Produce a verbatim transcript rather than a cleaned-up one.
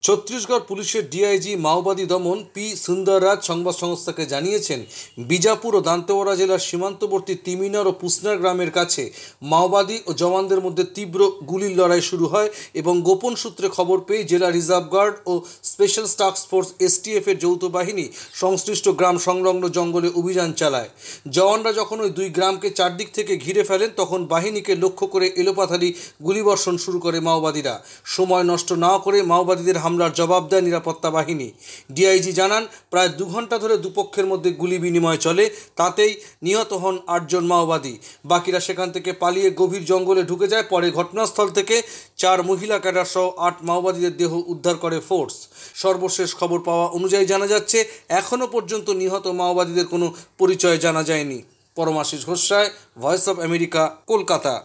ছত্তিশগড় পুলিশের ডিআইজি মাওবাদী দমন পি সুন্দররাজ সংবাদ সংস্থাকে জানিয়েছেন, বিজাপুর ও দান্তেওয়াড়া জেলার সীমান্তবর্তী তিমিনার ও পুসনার গ্রামের কাছে মাওবাদী ও জওয়ানদের মধ্যে তীব্র গুলির লড়াই শুরু হয় এবং গোপন সূত্রে খবর পেয়ে জেলা রিজার্ভ গার্ড ও স্পেশাল টাস্ক ফোর্স এসটিএফের যৌথ বাহিনী সংশ্লিষ্ট গ্রাম সংলগ্ন জঙ্গলে অভিযান চালায়। জওয়ানরা যখন ওই দুই গ্রামকে চারদিক থেকে ঘিরে ফেলেন তখন বাহিনীকে লক্ষ্য করে এলোপাথারি গুলিবর্ষণ শুরু করে মাওবাদীরা। সময় নষ্ট না করে মাওবাদীদের হামলার জবাব দেয় নিরাপত্তা বাহিনী। ডিআইজি জানান, প্রায় দু ঘন্টা ধরে দুপক্ষের মধ্যে গুলি বিনিময় চলে, তাতেই নিহত হন আটজন মাওবাদী। বাকিরা সেখান থেকে পালিয়ে গভীর জঙ্গলে ঢুকে যায়। পরে ঘটনাস্থল থেকে চার মহিলা ক্যাডার সহ আট মাওবাদীদের দেহ উদ্ধার করে ফোর্স। সর্বশেষ খবর পাওয়া অনুযায়ী জানা যাচ্ছে, এখনও পর্যন্ত নিহত মাওবাদীদের কোনো পরিচয় জানা যায়নি। Paramashis Ghosh, voice of America, Kolkata.